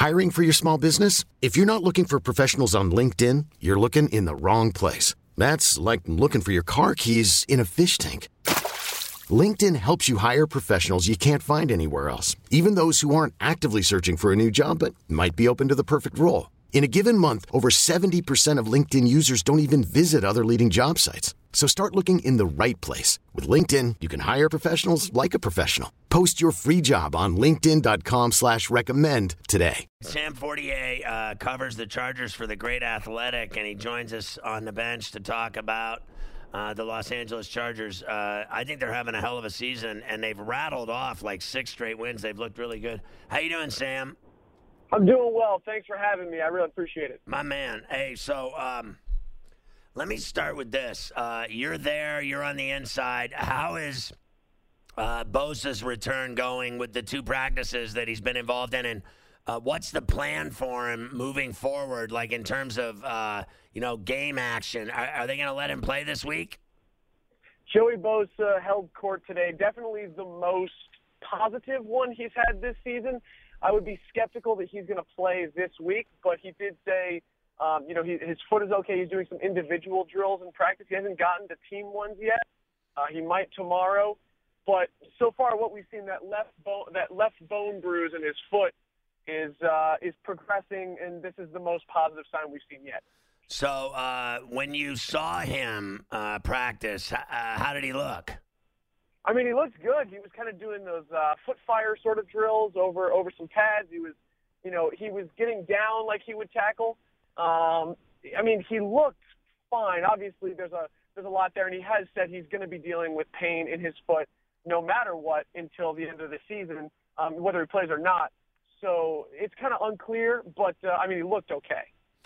Hiring for your small business? If you're not looking for professionals on LinkedIn, you're looking in the wrong place. That's like looking for your car keys in a fish tank. LinkedIn helps you hire professionals you can't find anywhere else, even those who aren't actively searching for a new job but might be open to the perfect role. In a given month, over 70% of LinkedIn users don't even visit other leading job sites. So start looking in the right place. With LinkedIn, you can hire professionals like a professional. Post your free job on linkedin.com/recommend today. Sam Fortier covers the Chargers for The Great Athletic, and he joins us on the bench to talk about the Los Angeles Chargers. I think they're having a hell of a season, and they've rattled off like 6 straight wins. They've looked really good. How you doing, Sam? I'm doing well. Thanks for having me. I really appreciate it. My man. Hey, so let me start with this. You're there. You're on the inside. How is Bosa's return going with the 2 practices that he's been involved in? And what's the plan for him moving forward, like in terms of, game action? Are they going to let him play this week? Joey Bosa held court today. Definitely the most positive one he's had this season. I would be skeptical that he's going to play this week, but he did say, his foot is okay. He's doing some individual drills in practice. He hasn't gotten to team ones yet. He might tomorrow, but so far what we've seen, that left bone bruise in his foot is progressing, and this is the most positive sign we've seen yet. So when you saw him practice, how did he look? I mean, he looked good. He was kind of doing those foot fire sort of drills over some pads. He was getting down like he would tackle. He looked fine. Obviously, there's a lot there, and he has said he's going to be dealing with pain in his foot no matter what until the end of the season, whether he plays or not. So it's kind of unclear, but he looked okay.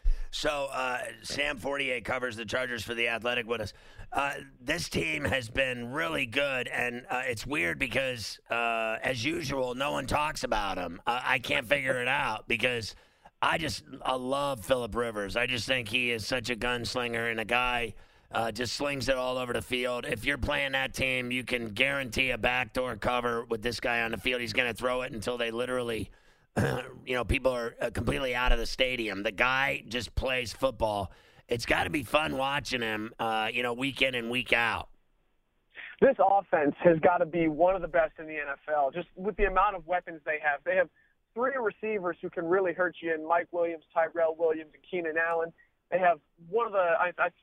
So Sam Fortier covers the Chargers for The Athletic with us. This team has been really good, and it's weird because, as usual, no one talks about them. I can't figure it out because I love Phillip Rivers. I just think he is such a gunslinger, and a guy just slings it all over the field. If you're playing that team, you can guarantee a backdoor cover with this guy on the field. He's going to throw it until they literally – people are completely out of the stadium. The guy just plays football. It's got to be fun watching him, week in and week out. This offense has got to be one of the best in the NFL, just with the amount of weapons they have. They have 3 receivers who can really hurt you in Mike Williams, Tyrell Williams, and Keenan Allen. They have one of the,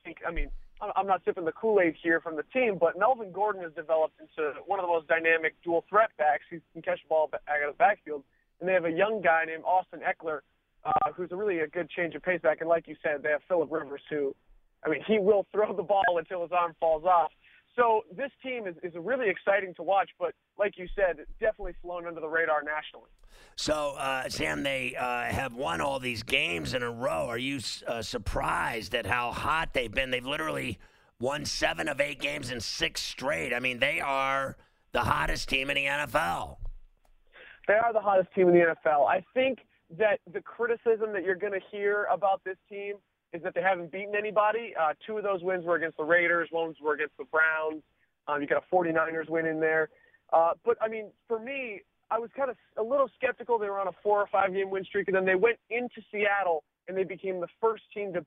I'm not sipping the Kool-Aid here from the team, but Melvin Gordon has developed into one of the most dynamic dual threat backs. He can catch the ball out of the backfield. And they have a young guy named Austin Eckler, who's a good change of pace back. And like you said, they have Phillip Rivers, who, he will throw the ball until his arm falls off. So this team is really exciting to watch, but like you said, it's definitely flown under the radar nationally. So, Sam, they have won all these games in a row. Are you surprised at how hot they've been? They've literally won 7 of 8 games in 6 straight. They are the hottest team in the NFL. They are the hottest team in the NFL. I think that the criticism that you're going to hear about this team is that they haven't beaten anybody. 2 of those wins were against the Raiders. 1 were against the Browns. You got a 49ers win in there. But for me, I was kind of a little skeptical. They were on a 4 or 5 game win streak, and then they went into Seattle, and they became the first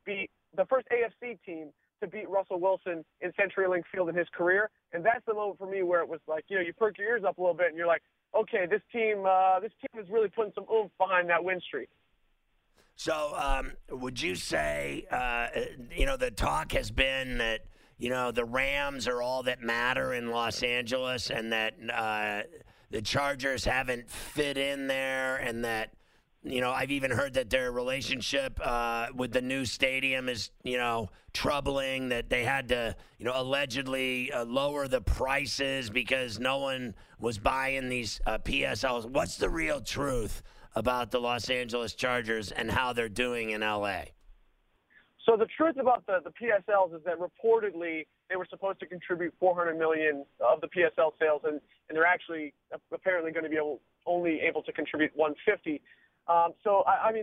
AFC team to beat Russell Wilson in CenturyLink Field in his career. And that's the moment for me where it was like, you perk your ears up a little bit, and you're like, okay, this team is really putting some oomph behind that win streak. So would you say, the talk has been that, the Rams are all that matter in Los Angeles, and that the Chargers haven't fit in there, and that, I've even heard that their relationship with the new stadium is, troubling, that they had to, allegedly lower the prices because no one was buying these PSLs. What's the real truth about the Los Angeles Chargers and how they're doing in L.A.? So the truth about the PSLs is that reportedly they were supposed to contribute $400 million of the PSL sales, and they're actually apparently going to be only able to contribute $150. So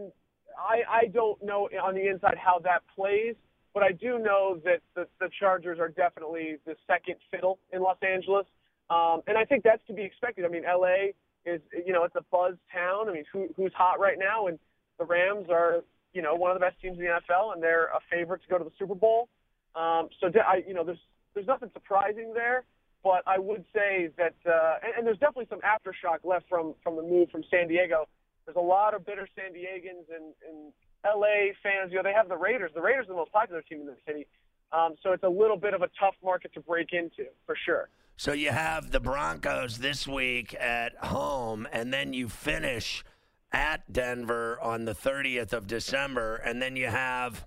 I don't know on the inside how that plays, but I do know that the Chargers are definitely the second fiddle in Los Angeles, and I think that's to be expected. L.A. is, it's a buzz town. Who's hot right now? And the Rams are, one of the best teams in the NFL, and they're a favorite to go to the Super Bowl. There's nothing surprising there, but I would say that, and there's definitely some aftershock left from the move from San Diego. There's a lot of bitter San Diegans and LA fans. They have the Raiders. The Raiders are the most popular team in the city. So it's a little bit of a tough market to break into, for sure. So you have the Broncos this week at home, and then you finish at Denver on the 30th of December, and then you have,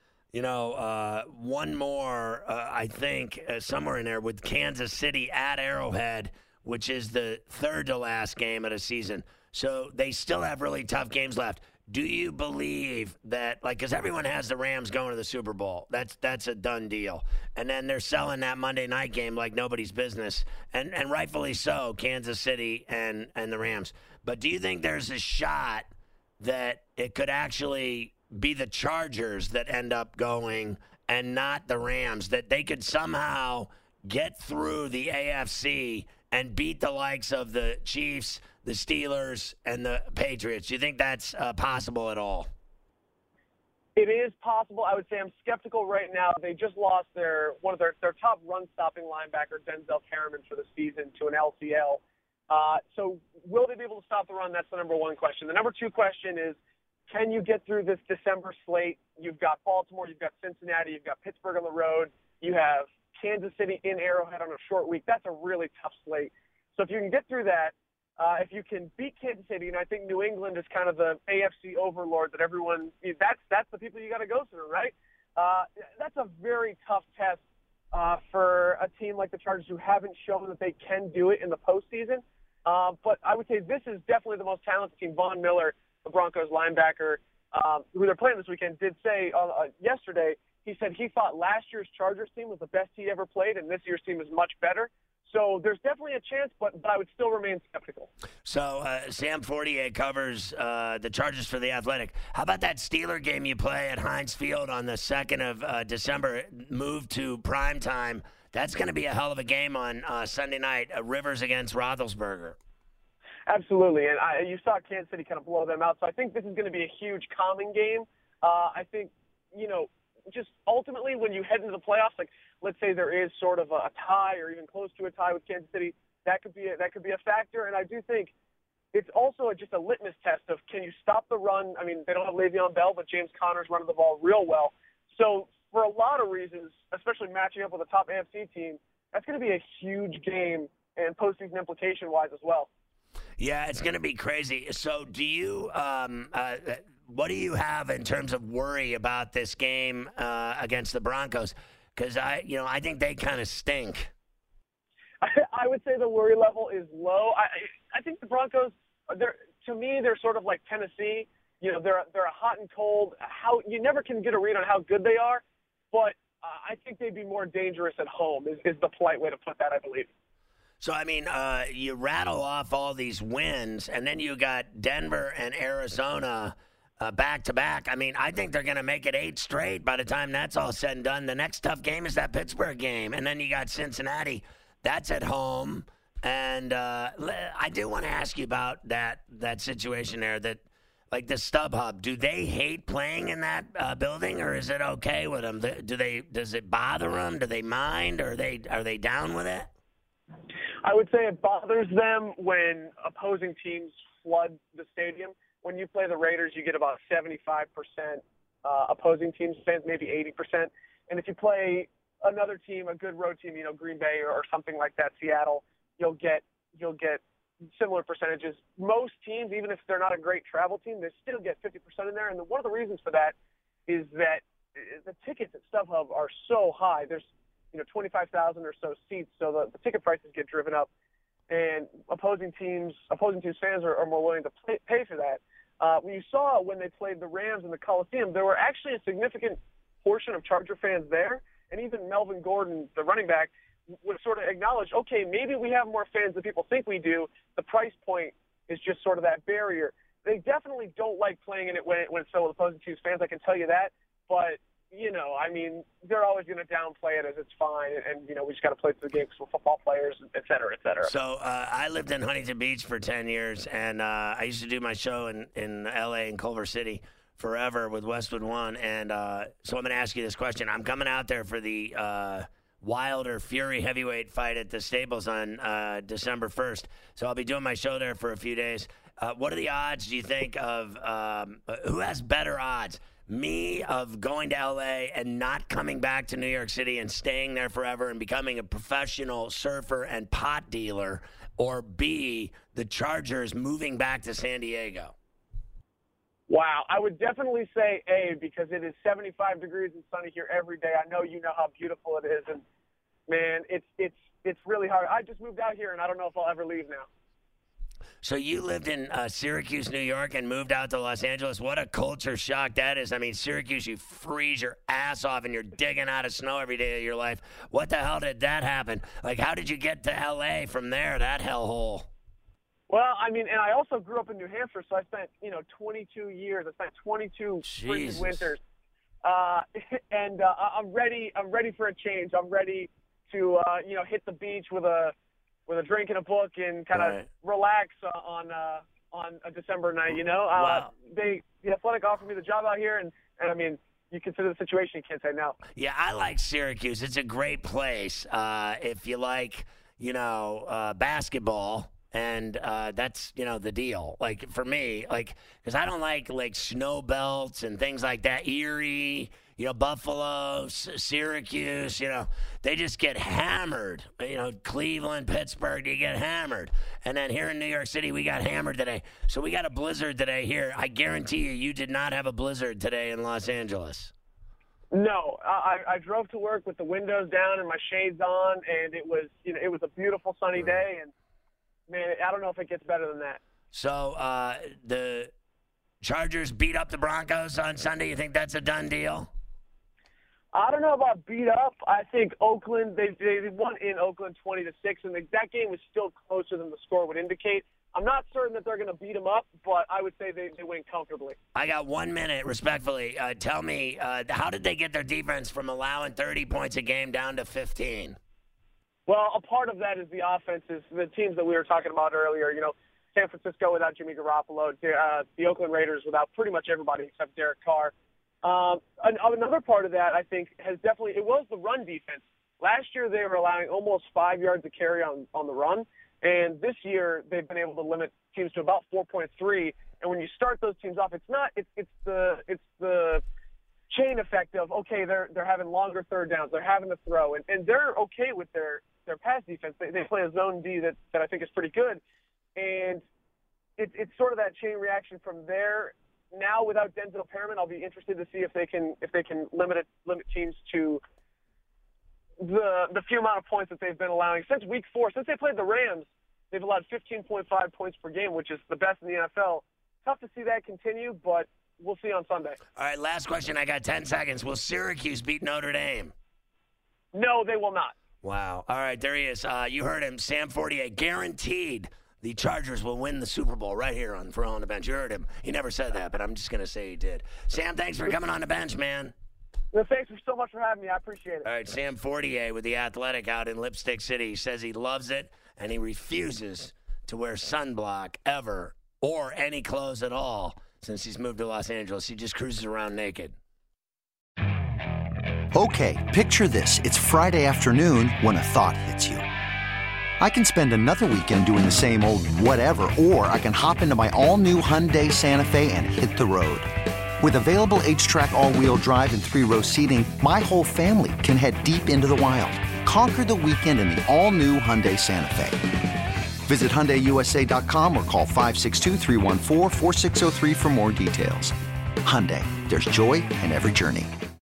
one more, I think, somewhere in there with Kansas City at Arrowhead, which is the third to last game of the season. So they still have really tough games left. Do you believe that, because everyone has the Rams going to the Super Bowl. That's a done deal. And then they're selling that Monday night game like nobody's business. And rightfully so, Kansas City and the Rams. But do you think there's a shot that it could actually be the Chargers that end up going and not the Rams, that they could somehow get through the AFC and beat the likes of the Chiefs, the Steelers, and the Patriots? Do you think that's possible at all? It is possible. I would say I'm skeptical right now. They just lost one of their top run-stopping linebacker, Denzel Perryman, for the season to an LCL. So will they be able to stop the run? That's the number one question. The number two question is, can you get through this December slate? You've got Baltimore, you've got Cincinnati, you've got Pittsburgh on the road, you have Kansas City in Arrowhead on a short week. That's a really tough slate. So if you can get through that, if you can beat Kansas City, and I think New England is kind of the AFC overlord that everyone – that's the people you got to go through, right? That's a very tough test for a team like the Chargers who haven't shown that they can do it in the postseason. But I would say this is definitely the most talented team. Von Miller, the Broncos linebacker, who they're playing this weekend, did say yesterday, he said he thought last year's Chargers team was the best he ever played, and this year's team is much better. So there's definitely a chance, but I would still remain skeptical. So Sam Fortier covers the Chargers for The Athletic. How about that Steeler game you play at Heinz Field on the 2nd of December, moved to primetime? That's going to be a hell of a game on Sunday night, Rivers against Roethlisberger. Absolutely, and you saw Kansas City kind of blow them out, so I think this is going to be a huge calming game. I think, just ultimately when you head into the playoffs, let's say there is sort of a tie or even close to a tie with Kansas City, that could be a factor. And I do think it's also just a litmus test of, can you stop the run? I mean, they don't have Le'Veon Bell, but James Conner's running the ball real well. So for a lot of reasons, especially matching up with a top AFC team, that's going to be a huge game and postseason implication-wise as well. Yeah, it's going to be crazy. So do you what do you have in terms of worry about this game against the Broncos? Because I think they kind of stink. I would say the worry level is low. I think the Broncos, to me, they're sort of like Tennessee. They're a hot and cold. You never can get a read on how good they are, but I think they'd be more dangerous at home. Is the polite way to put that, I believe. So, I mean, you rattle off all these wins, and then you got Denver and Arizona back-to-back. I mean, I think they're going to make it 8 straight by the time that's all said and done. The next tough game is that Pittsburgh game, and then you got Cincinnati. That's at home. And I do want to ask you about that situation there, that like the StubHub. Do they hate playing in that building, or is it okay with them? Does it bother them? Do they mind, or are they down with it? I would say it bothers them when opposing teams flood the stadium. When you play the Raiders, you get about 75% opposing teams fans, maybe 80%. And if you play another team, a good road team, Green Bay or something like that, Seattle, you'll get similar percentages. Most teams, even if they're not a great travel team, they still get 50% in there. And one of the reasons for that is that the tickets at StubHub are so high. There's 25,000 or so seats, so the ticket prices get driven up, and opposing teams' fans are more willing to pay for that. You saw when they played the Rams in the Coliseum, there were actually a significant portion of Charger fans there, and even Melvin Gordon, the running back, would sort of acknowledge, okay, maybe we have more fans than people think we do. The price point is just sort of that barrier. They definitely don't like playing in it when it's filled with opposing teams' fans, I can tell you that, but I mean, they're always going to downplay it as it's fine, and we just got to play through the games with football players, et cetera, et cetera. So I lived in Huntington Beach for 10 years, and I used to do my show in L.A. in Culver City forever with Westwood One, and so I'm going to ask you this question. I'm coming out there for the Wilder Fury heavyweight fight at the Staples on December 1st, so I'll be doing my show there for a few days. What are the odds, do you think, of who has better odds? Me of going to L.A. and not coming back to New York City and staying there forever and becoming a professional surfer and pot dealer, or B, the Chargers moving back to San Diego? Wow, I would definitely say A, because it is 75 degrees and sunny here every day. I know you know how beautiful it is, and man, it's really hard. I just moved out here, and I don't know if I'll ever leave now. So you lived in Syracuse, New York, and moved out to Los Angeles. What a culture shock that is. I mean, Syracuse, you freeze your ass off, and you're digging out of snow every day of your life. What the hell did that happen? Like, how did you get to L.A. from there, that hellhole? Well, I mean, and I also grew up in New Hampshire, so I spent, 22 years. I spent 22 freezing winters. And I'm ready for a change. I'm ready to, hit the beach with a drink and a book and kind of relax on a December night, Wow. The Athletic offered me the job out here, and I mean, you consider the situation, you can't say no. Yeah, I like Syracuse. It's a great place if you like, basketball. And that's, the deal. Like, for me, because I don't like snow belts and things like that. Erie, Buffalo, Syracuse, they just get hammered. Cleveland, Pittsburgh, you get hammered. And then here in New York City, we got hammered today. So we got a blizzard today here. I guarantee you did not have a blizzard today in Los Angeles. No, I drove to work with the windows down and my shades on, and it was, it was a beautiful sunny day, and man, I don't know if it gets better than that. So the Chargers beat up the Broncos on Sunday. You think that's a done deal? I don't know about beat up. I think Oakland, they won in Oakland 20-6, and that game was still closer than the score would indicate. I'm not certain that they're going to beat them up, but I would say they win comfortably. I got 1 minute, respectfully. Tell me, how did they get their defense from allowing 30 points a game down to 15? Well, a part of that is the offenses, the teams that we were talking about earlier. San Francisco without Jimmy Garoppolo, the Oakland Raiders without pretty much everybody except Derek Carr. Another part of that, I think, it was the run defense. Last year they were allowing almost 5 yards of carry on the run, and this year they've been able to limit teams to about 4.3. And when you start those teams off, it's the chain effect of, okay, they're having longer third downs, they're having to throw, and they're okay with their pass defense. They play a zone D that I think is pretty good, and it's sort of that chain reaction from there. Now without Denzel Perryman, I'll be interested to see if they can limit teams to the few amount of points that they've been allowing since week 4. Since they played the Rams, they've allowed 15.5 points per game, which is the best in the NFL. Tough to see that continue, but we'll see on Sunday. All right, last question. I got 10 seconds. Will Syracuse beat Notre Dame? No, they will not. Wow. All right, there he is. You heard him. Sam Fortier guaranteed the Chargers will win the Super Bowl right here on For All on the Bench. You heard him. He never said that, but I'm just going to say he did. Sam, thanks for coming on the bench, man. Well, thanks so much for having me. I appreciate it. All right, Sam Fortier with The Athletic out in Lipstick City. He says he loves it, and he refuses to wear sunblock ever or any clothes at all since he's moved to Los Angeles. He just cruises around naked. Okay, picture this. It's Friday afternoon when a thought hits you. I can spend another weekend doing the same old whatever, or I can hop into my all-new Hyundai Santa Fe and hit the road. With available H-Track all-wheel drive and 3-row seating, my whole family can head deep into the wild. Conquer the weekend in the all-new Hyundai Santa Fe. Visit HyundaiUSA.com or call 562-314-4603 for more details. Hyundai, there's joy in every journey.